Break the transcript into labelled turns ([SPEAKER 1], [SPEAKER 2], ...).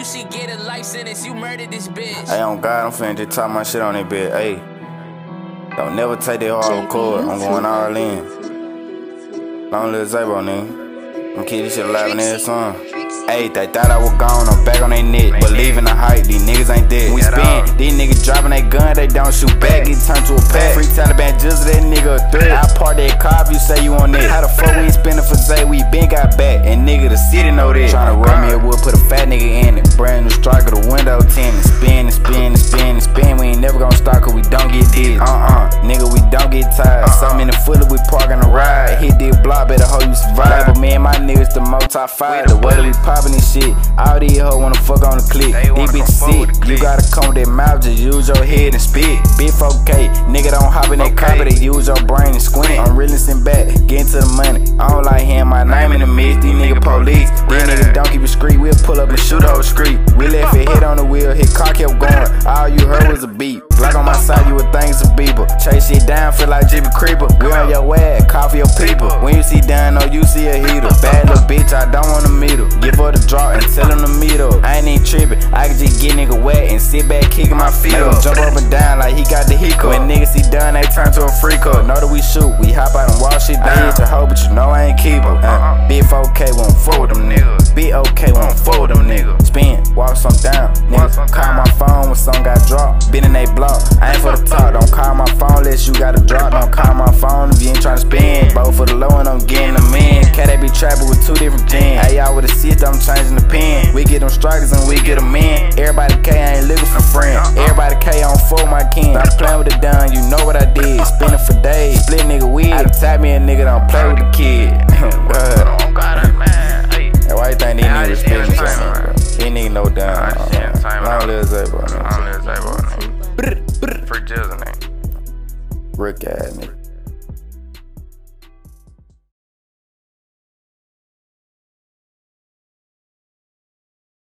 [SPEAKER 1] you should get a life sentence. You murdered this bitch.
[SPEAKER 2] Hey, on God, I'm finna just talk my shit on that bitch. Hey, don't never take that hard record. I'm going all in. Long live Zabo, nigga. I'm keep this shit alive in every song. Hey, they thought I was gone, I'm back on they neck. Believing the hype, these niggas ain't dead. We spin, these niggas dropping they gun, they don't shoot back. Get turned to a pack. Free Taliban just that nigga a threat. I part that car if you say you on it. How the fuck we ain't spending for Zay? We been got back. And nigga, the city know that. Tryna run me a wood, put a fat nigga in it. Brand new striker, the window 10. And spin and spin and spin and spin. We ain't never gonna start cause we don't get dead. Nigga, we don't get tired. So many footers, we parking the ride. Hit this block, better hope you survive. But me and my niggas, the multi five. The way that we poppin' this shit. All these hoes wanna fuck on the click. These bitches sick. You gotta come with that mouth, just use your head and spit. Big 4K, nigga don't hop in that carpet, they use your brain and squint. I'm really sitting back, getting to the money. I don't like hearing my name in the mix. These niggas police. These niggas don't keep it street. We'll pull up and shoot the whole street. We left it hit on the wheel, his car kept going. All you heard was a beat. Block on my side, you would think it's a beeper. Chase shit down, feel like Jimmy Creeper. We on your ass, call for your people. When you see down, no, you see a heater. Bad little bitch, I don't wanna meet her. Give her the draw and tell him to meet up. I ain't even trippin', I can just get nigga wet and sit back kicking my feet up. Jump up and down like he got the hiccup. When niggas see done, they turn to a freak up. Know that we shoot, we hop out and wash shit down. I hit your hoe, but you know I ain't keep her. Big 4K won't fool them niggas. Big OK won't fool them niggas. Spin, walk some down, nigga. Call my phone when some got dropped. Been in they block, I ain't for the talk. Don't call my phone unless you got a drop. Don't call my phone if you ain't tryna spin. Both for the low and I'm getting them in. Cat they be trapping with two different gens. Hey, y'all with a sit, I'm changing the pen. We get them strikers and we get them in. Everybody K, I ain't looking for friends. Everybody K on full my king. Stop playing with the done, you know what I did. Spinning for days, split nigga weed. I done tap me a nigga, don't play with the kid. Why you think these niggas respect me so much, bro? These niggas know down. Long live Zabo, nigga.
[SPEAKER 3] Free Jizzle, nigga.
[SPEAKER 2] Rick ass nigga.